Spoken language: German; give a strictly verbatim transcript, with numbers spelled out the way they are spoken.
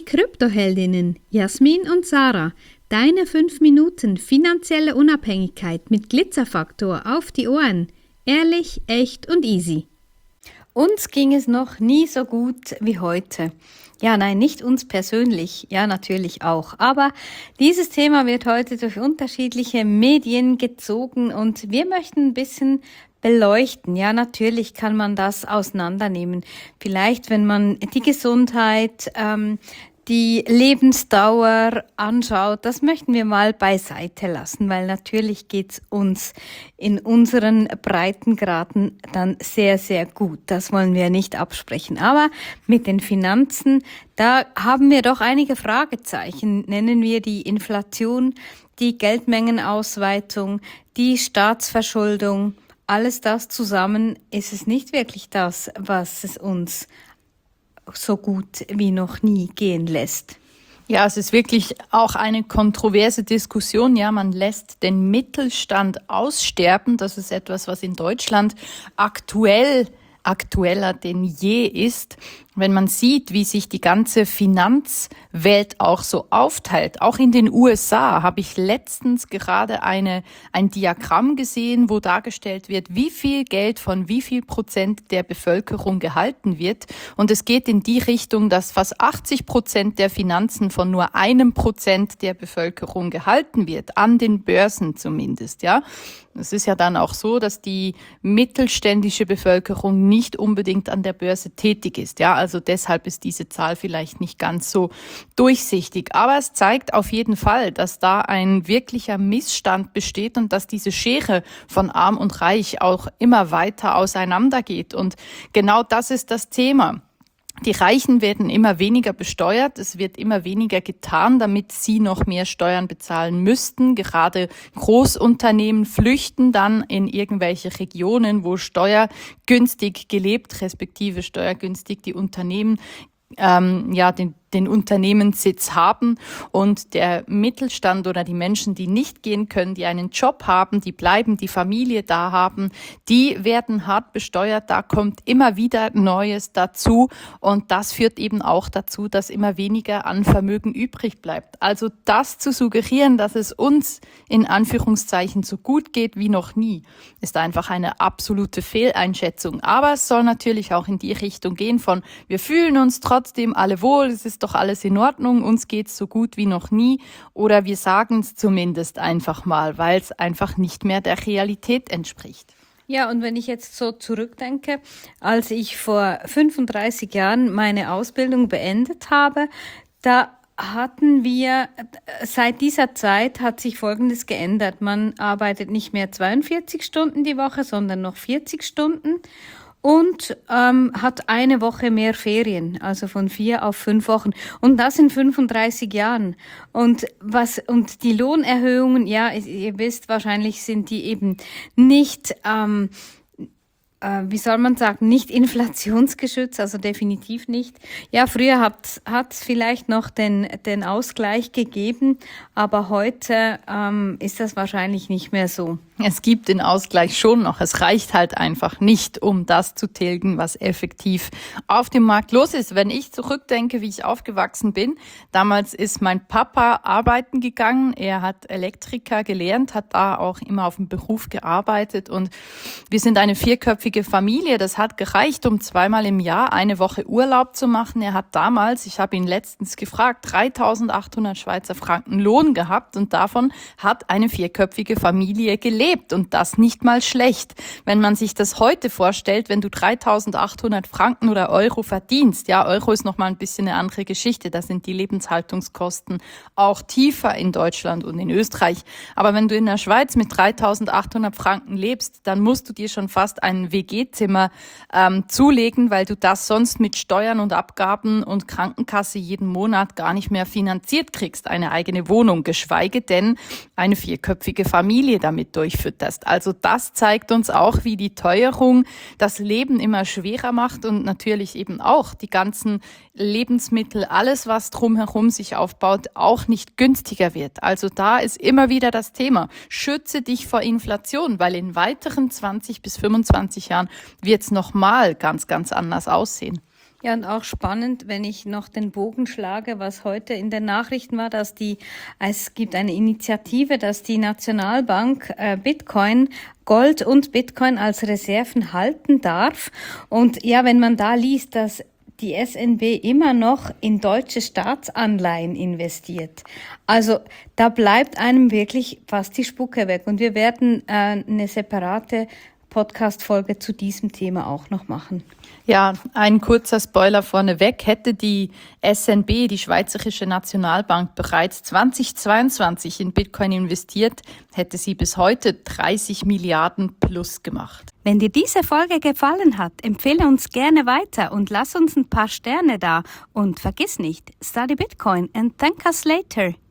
Kryptoheldinnen Jasmin und Sarah. Deine fünf Minuten finanzielle Unabhängigkeit mit Glitzerfaktor auf die Ohren. Ehrlich, echt und easy. Uns ging es noch nie so gut wie heute. Ja, nein, nicht uns persönlich, ja natürlich auch. Aber dieses Thema wird heute durch unterschiedliche Medien gezogen und wir möchten ein bisschen beleuchten. Ja, natürlich kann man das auseinandernehmen. Vielleicht, wenn man die Gesundheit, ähm, die Lebensdauer anschaut, das möchten wir mal beiseite lassen, weil natürlich geht's uns in unseren Breitengraden dann sehr, sehr gut. Das wollen wir nicht absprechen. Aber mit den Finanzen, da haben wir doch einige Fragezeichen. Nennen wir die Inflation, die Geldmengenausweitung, die Staatsverschuldung. Alles das zusammen ist es nicht wirklich das, was es uns so gut wie noch nie gehen lässt. Ja, es ist wirklich auch eine kontroverse Diskussion. Ja, man lässt den Mittelstand aussterben. Das ist etwas, was in Deutschland aktuell aktueller denn je ist, wenn man sieht, wie sich die ganze Finanzwelt auch so aufteilt. Auch in den U S A habe ich letztens gerade eine ein Diagramm gesehen, wo dargestellt wird, wie viel Geld von wie viel Prozent der Bevölkerung gehalten wird. Und es geht in die Richtung, dass fast achtzig Prozent der Finanzen von nur einem Prozent der Bevölkerung gehalten wird, an den Börsen zumindest, ja. Es ist ja dann auch so, dass die mittelständische Bevölkerung nicht unbedingt an der Börse tätig ist, ja. Also deshalb ist diese Zahl vielleicht nicht ganz so durchsichtig. Aber es zeigt auf jeden Fall, dass da ein wirklicher Missstand besteht und dass diese Schere von Arm und Reich auch immer weiter auseinandergeht. Und genau das ist das Thema. Die Reichen werden immer weniger besteuert. Es wird immer weniger getan, damit sie noch mehr Steuern bezahlen müssten. Gerade Großunternehmen flüchten dann in irgendwelche Regionen, wo steuergünstig gelebt, respektive steuergünstig die Unternehmen ähm, ja den den Unternehmenssitz haben, und der Mittelstand oder die Menschen, die nicht gehen können, die einen Job haben, die bleiben, die Familie da haben, die werden hart besteuert. Da kommt immer wieder Neues dazu und das führt eben auch dazu, dass immer weniger an Vermögen übrig bleibt. Also das zu suggerieren, dass es uns in Anführungszeichen so gut geht wie noch nie, ist einfach eine absolute Fehleinschätzung. Aber es soll natürlich auch in die Richtung gehen von, wir fühlen uns trotzdem alle wohl, es ist doch alles in Ordnung, uns geht's so gut wie noch nie, oder wir sagen es zumindest einfach mal, weil es einfach nicht mehr der Realität entspricht. Ja, und wenn ich jetzt so zurückdenke, als ich vor fünfunddreißig Jahren meine Ausbildung beendet habe, da hatten wir, seit dieser Zeit hat sich Folgendes geändert. Man arbeitet nicht mehr zweiundvierzig Stunden die Woche, sondern noch vierzig Stunden. Und ähm, hat eine Woche mehr Ferien, also von vier auf fünf Wochen. Und das in fünfunddreißig Jahren. Und was und die Lohnerhöhungen, ja, ihr wisst, wahrscheinlich sind die eben nicht, ähm, äh, wie soll man sagen, nicht inflationsgeschützt, also definitiv nicht. Ja, früher hat es vielleicht noch den den Ausgleich gegeben, aber heute ähm, ist das wahrscheinlich nicht mehr so. Es gibt den Ausgleich schon noch. Es reicht halt einfach nicht, um das zu tilgen, was effektiv auf dem Markt los ist. Wenn ich zurückdenke, wie ich aufgewachsen bin, damals ist mein Papa arbeiten gegangen. Er hat Elektriker gelernt, hat da auch immer auf dem Beruf gearbeitet, und wir sind eine vierköpfige Familie. Das hat gereicht, um zweimal im Jahr eine Woche Urlaub zu machen. Er hat damals, ich habe ihn letztens gefragt, dreitausendachthundert Schweizer Franken Lohn gehabt, und davon hat eine vierköpfige Familie gelebt. Und das nicht mal schlecht. Wenn man sich das heute vorstellt, wenn du dreitausendachthundert Franken oder Euro verdienst, ja, Euro ist nochmal ein bisschen eine andere Geschichte, da sind die Lebenshaltungskosten auch tiefer in Deutschland und in Österreich. Aber wenn du in der Schweiz mit dreitausendachthundert Franken lebst, dann musst du dir schon fast ein W G-Zimmer ähm, zulegen, weil du das sonst mit Steuern und Abgaben und Krankenkasse jeden Monat gar nicht mehr finanziert kriegst, eine eigene Wohnung, geschweige denn eine vierköpfige Familie damit durch. Fütterst. Also das zeigt uns auch, wie die Teuerung das Leben immer schwerer macht und natürlich eben auch die ganzen Lebensmittel, alles was drumherum sich aufbaut, auch nicht günstiger wird. Also da ist immer wieder das Thema, schütze dich vor Inflation, weil in weiteren zwanzig bis fünfundzwanzig Jahren wird es nochmal ganz, ganz anders aussehen. Ja, und auch spannend, wenn ich noch den Bogen schlage, was heute in den Nachrichten war, dass die, es gibt eine Initiative, dass die Nationalbank äh, Bitcoin, Gold und Bitcoin als Reserven halten darf. Und ja, wenn man da liest, dass die S N B immer noch in deutsche Staatsanleihen investiert. Also da bleibt einem wirklich fast die Spucke weg. Und wir werden äh, eine separate Podcast-Folge zu diesem Thema auch noch machen. Ja, ein kurzer Spoiler vorneweg. Hätte die S N B, die Schweizerische Nationalbank, bereits zweitausendzweiundzwanzig in Bitcoin investiert, hätte sie bis heute dreißig Milliarden plus gemacht. Wenn dir diese Folge gefallen hat, empfehle uns gerne weiter und lass uns ein paar Sterne da. Und vergiss nicht, study Bitcoin and thank us later.